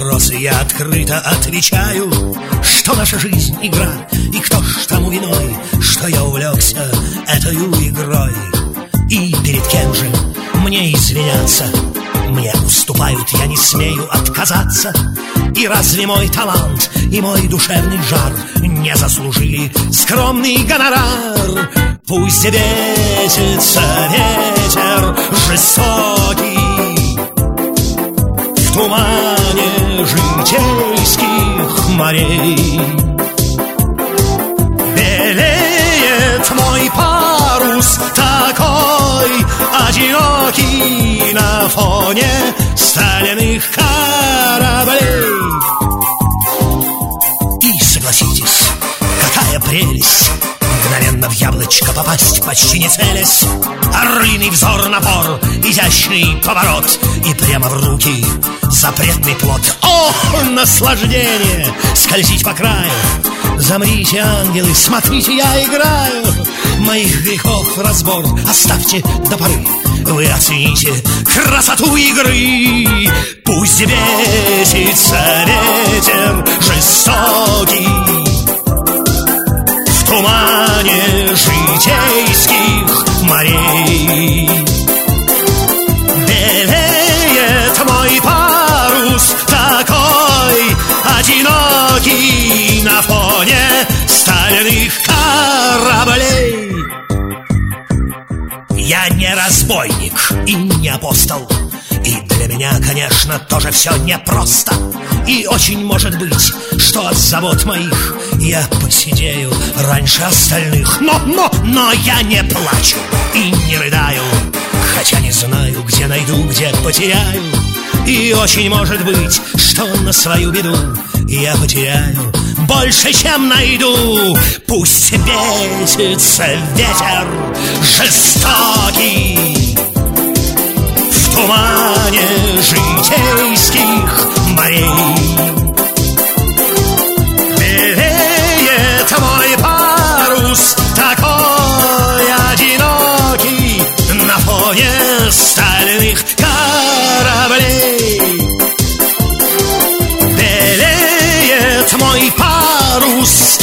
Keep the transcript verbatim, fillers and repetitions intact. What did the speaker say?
вопросы я открыто отвечаю, что наша жизнь игра, и кто ж тому виной, что я увлекся этою игрой. И перед кем же мне извиняться? Мне уступают, я не смею отказаться. И разве мой талант и мой душевный жар не заслужили скромный гонорар? Пусть бесится ветер жестокий в тумане житейских морей. Белеет мой парус такой одинокий на фоне стальных кораблей. И согласитесь, какая прелесть мгновенно в яблочко попасть, почти не целясь. Орлиный взор, напор, изящный поворот, и прямо в руки запретный плод. Ох, наслаждение скользить по краю! Замрите, ангелы, смотрите, я играю. Моих грехов разбор оставьте до поры. Вы оцените красоту игры. Пусть бесится ветер жестокий в тумане житейских морей. Белеет мой парус такой одинокий на фоне стальных кораблей. Я не разбойник и не апостол, и для меня, конечно, тоже все непросто. И очень может быть, что от забот моих я посидею раньше остальных. Но, но, но я не плачу и не рыдаю, хотя не знаю, где найду, где потеряю. И очень может быть, что на свою беду я потеряю больше, чем найду. Пусть бесится ветер жестокий в тумане житейских морей. Белеет мой парус такой одинокий на фоне стальных кораблей. Белеет мой парус